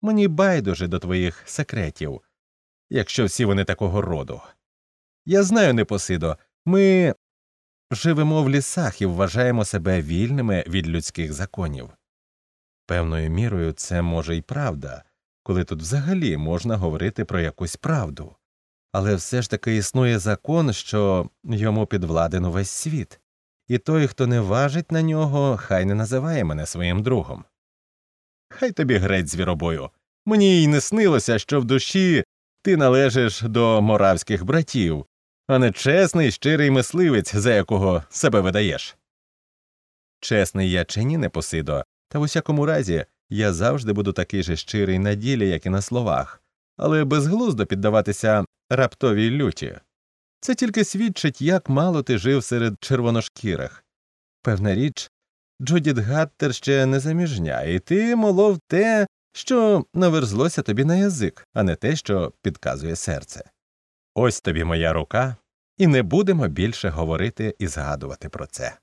Мені байдуже до твоїх секретів, якщо всі вони такого роду. Я знаю, Непосидо, ми живемо в лісах і вважаємо себе вільними від людських законів. Певною мірою це може й правда, коли тут взагалі можна говорити про якусь правду. Але все ж таки існує закон, що йому підвладен увесь світ, і той, хто не важить на нього, хай не називає мене своїм другом. Хай тобі грець, звіробою. Мені й не снилося, що в душі ти належиш до моравських братів, а не чесний, щирий мисливець, за якого себе видаєш. Чесний я чи ні, Непосидо, та в усякому разі я завжди буду такий же щирий на ділі, як і на словах, але безглуздо піддаватися раптовій люті. Це тільки свідчить, як мало ти жив серед червоношкірих. Певна річ, Джудіт Гаттер ще не заміжня, і ти молов те, що наверзлося тобі на язик, а не те, що підказує серце. Ось тобі моя рука, і не будемо більше говорити і згадувати про це.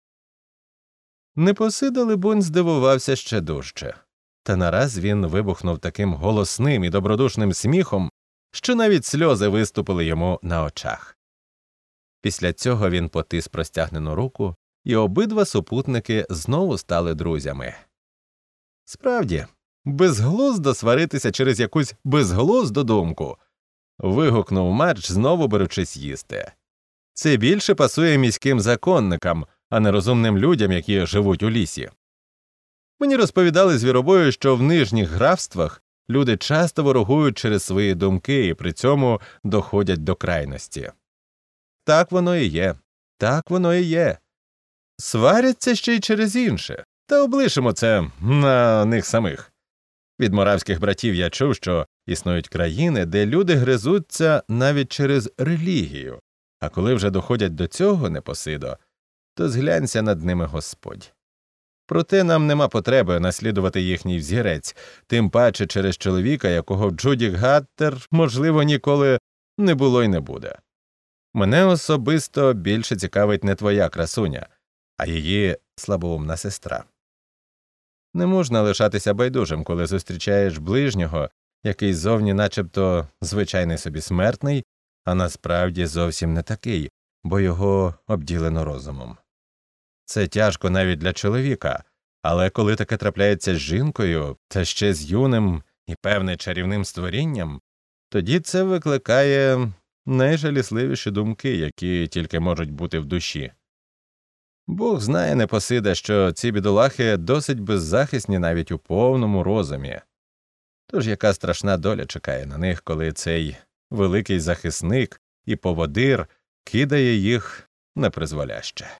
Непосидо, либонь, здивувався ще дужче. Та нараз він вибухнув таким голосним і добродушним сміхом, що навіть сльози виступили йому на очах. Після цього він потис простягнену руку, і обидва супутники знову стали друзями. Справді, безглуздо сваритися через якусь безглузду думку, вигукнув Мадж, знову беручись їсти. Це більше пасує міським законникам, а не розумним людям, які живуть у лісі. Мені розповідали звіробою, що в нижніх графствах люди часто ворогують через свої думки і при цьому доходять до крайності. Так воно і є. Так воно і є. Сваряться ще й через інше. Та облишимо це на них самих. Від моравських братів я чув, що існують країни, де люди гризуться навіть через релігію. А коли вже доходять до цього, Непосидо, то зглянься над ними Господь. Проте нам нема потреби наслідувати їхній взірець, тим паче через чоловіка, якого в Джудіт Гаттер, можливо, ніколи не було й не буде. Мене особисто більше цікавить не твоя красуня, а її слабоумна сестра. Не можна лишатися байдужим, коли зустрічаєш ближнього, який зовні начебто звичайний собі смертний, а насправді зовсім не такий, бо його обділено розумом. Це тяжко навіть для чоловіка, але коли таке трапляється з жінкою, та ще з юним і певне чарівним створінням, тоді це викликає найжалісливіші думки, які тільки можуть бути в душі. Бог знає, Непосиде, що ці бідолахи досить беззахисні навіть у повному розумі. Тож яка страшна доля чекає на них, коли цей великий захисник і поводир кидає їх непризволяще.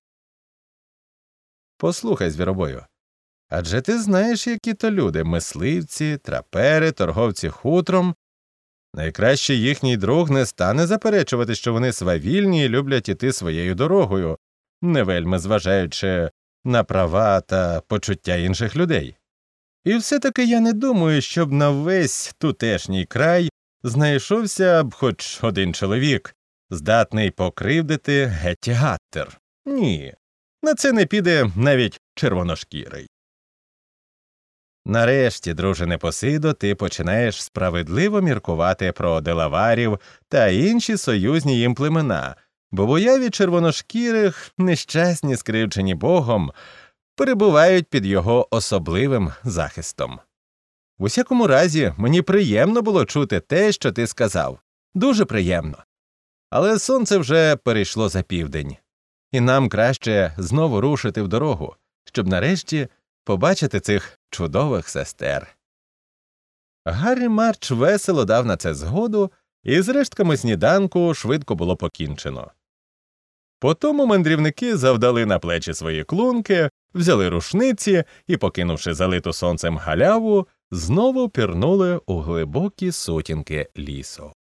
Послухай, звіробою, адже ти знаєш, які то люди – мисливці, трапери, торговці хутром. Найкращий їхній друг не стане заперечувати, що вони свавільні і люблять іти своєю дорогою, не вельми зважаючи на права та почуття інших людей. І все-таки я не думаю, щоб на весь тутешній край знайшовся б хоч один чоловік, здатний покривдити Гетті Гаттер. Ні, на це не піде навіть червоношкірий. Нарешті, друже Непосидо, ти починаєш справедливо міркувати про делаварів та інші союзні їм племена, бо в уяві червоношкірих, нещасні, скривчені Богом, перебувають під його особливим захистом. В усякому разі, мені приємно було чути те, що ти сказав. Дуже приємно. Але сонце вже перейшло за південь. І нам краще знову рушити в дорогу, щоб нарешті побачити цих чудових сестер. Гаррі Марч весело дав на це згоду, і з рештками сніданку швидко було покінчено. Потому мандрівники завдали на плечі свої клунки, взяли рушниці і, покинувши залиту сонцем галяву, знову пірнули у глибокі сутінки лісу.